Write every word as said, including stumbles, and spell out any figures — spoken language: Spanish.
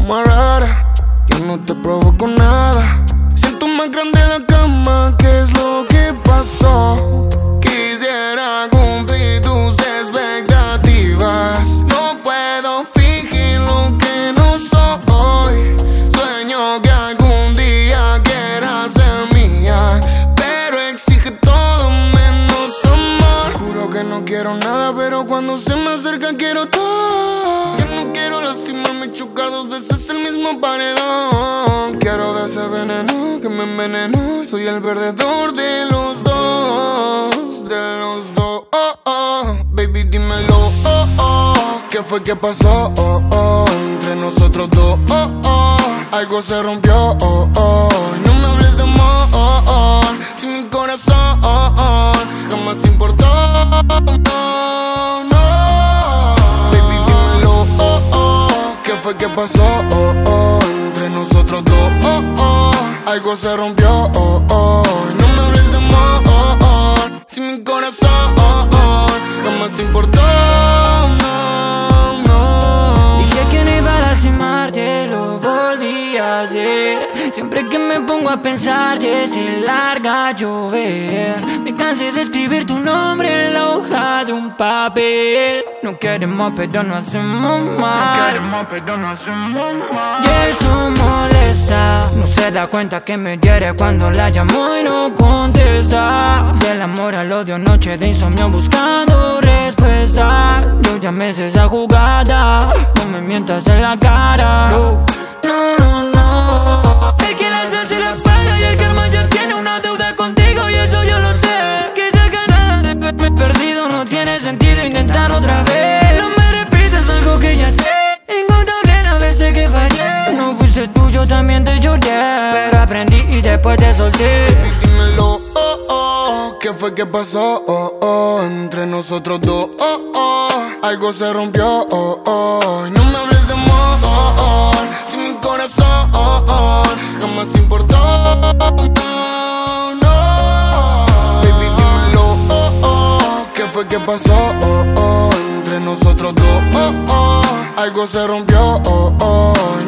más rara. Yo no te provoco nada. Siento más grande la cama, ¿qué es lo que pasó? Quisiera cumplir tus expectativas. No puedo fingir lo que no soy. Sueño que algún día quieras ser mía, pero exige todo menos amor. Juro que no quiero nada, pero cuando se me acerca quiero todo. Yo no quiero lastimarme y chocar dos veces el mismo paredón. Quiero de ese veneno que me envenenó. Soy el perdedor de los dos, de los dos. Oh, oh. Baby, dímelo, oh, oh. ¿Qué fue que pasó? Oh, oh. Entre nosotros dos, oh, oh. Algo se rompió, oh, oh. No me hables de amor, oh, oh. Si mi corazón, oh, oh, jamás te importó, oh, no, no. Baby, dímelo, oh, oh. ¿Qué fue que pasó? Oh, oh. Entre nosotros dos, oh, oh. Algo se rompió, oh, oh. No me hables de amor, oh, oh. Si mi corazón, oh, oh, jamás te importó, no, no. Dije que no iba a lastimarte, lo volví a hacer. Siempre que me pongo a pensarte se larga a llover. Me cansé de escribir tu nombre en la hoja de un papel. No queremos pero no hacemos mal. No queremos pero no hacemos mal. Y eso molesta. No se da cuenta que me hiere cuando la llamo y no contesta. Del amor al odio, noche de insomnio buscando respuestas. Yo ya me sé esa jugada. No me mientas en la cara. No, no, no, no. El que las hace la paga y el karma ya tiene una deuda contigo y eso yo lo sé. Que te ganas de verme perdido, no tiene sentido intentar otra vez. No me repitas algo que ya sé. Incontable las veces que fallé. No fuiste tú, yo también te lloré, pero aprendí y después te solté. Baby, dímelo, oh, oh. ¿Qué fue que pasó? Oh, oh. Entre nosotros dos, oh, oh. Algo se rompió, oh, oh. No me hables de amor, oh, oh. Si mi corazón, oh, oh, jamás te importó, no, no. Baby, dímelo, oh, oh. ¿Qué fue que pasó? Oh, oh. Entre nosotros dos, oh, oh. Algo se rompió, oh, oh.